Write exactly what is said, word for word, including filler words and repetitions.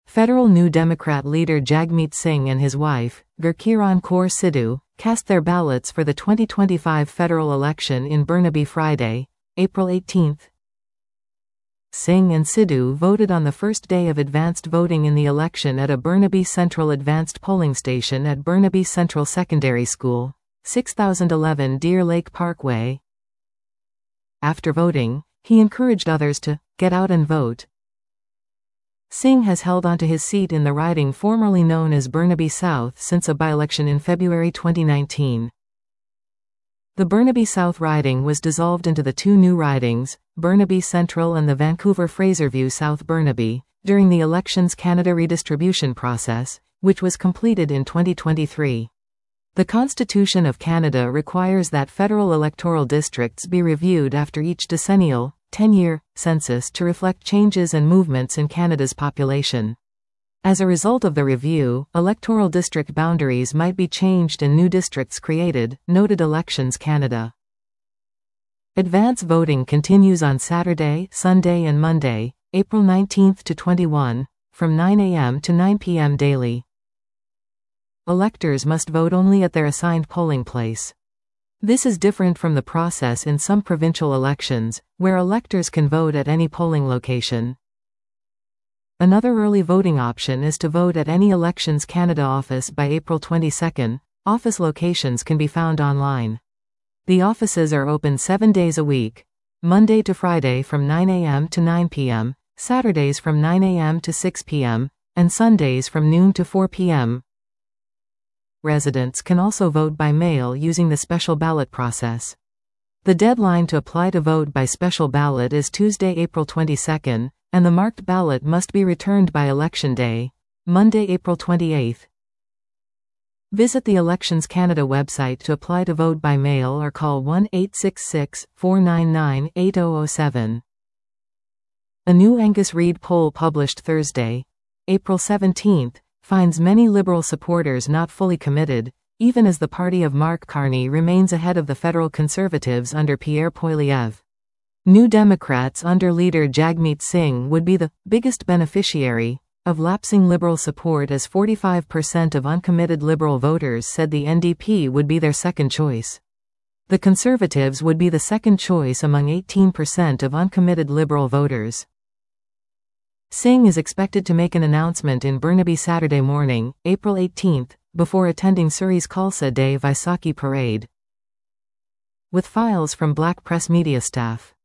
Federal New Democrat leader Jagmeet Singh and his wife, Gurkiran Kaur Sidhu, cast their ballots for the twenty twenty-five federal election in Burnaby Friday, April eighteenth. Singh and Sidhu voted on the first day of advanced voting in the election at a Burnaby Central Advanced Polling Station at Burnaby Central Secondary School, six thousand eleven Deer Lake Parkway. After voting, he encouraged others to get out and vote. Singh has held onto his seat in the riding formerly known as Burnaby South since a by-election in February twenty nineteen. The Burnaby South riding was dissolved into the two new ridings, Burnaby Central and the Vancouver-Fraserview South Burnaby, during the election's Canada redistribution process, which was completed in twenty twenty-three. The Constitution of Canada requires that federal electoral districts be reviewed after each decennial, ten-year, census to reflect changes and movements in Canada's population. As a result of the review, electoral district boundaries might be changed and new districts created, noted Elections Canada. Advance voting continues on Saturday, Sunday and Monday, April nineteenth to twenty-first, from nine a m to nine p m daily. Electors must vote only at their assigned polling place. This is different from the process in some provincial elections, where electors can vote at any polling location. Another early voting option is to vote at any Elections Canada office by April twenty-second. Office locations can be found online. The offices are open seven days a week, Monday to Friday from nine a m to nine p m, Saturdays from nine a m to six p m, and Sundays from noon to four p m Residents can also vote by mail using the special ballot process. The deadline to apply to vote by special ballot is Tuesday, April twenty-second, and the marked ballot must be returned by Election Day, Monday, April twenty-eighth. Visit the Elections Canada website to apply to vote by mail or call one eight six six, four nine nine, eight zero zero seven. A new Angus Reid poll published Thursday, April seventeenth, finds many Liberal supporters not fully committed, even as the party of Mark Carney remains ahead of the federal Conservatives under Pierre Poilievre. New Democrats under leader Jagmeet Singh would be the biggest beneficiary of lapsing Liberal support, as forty-five percent of uncommitted Liberal voters said the N D P would be their second choice. The Conservatives would be the second choice among eighteen percent of uncommitted Liberal voters. Singh is expected to make an announcement in Burnaby Saturday morning, April eighteenth, before attending Surrey's Khalsa Day Vaisakhi parade. With files from Black Press Media staff.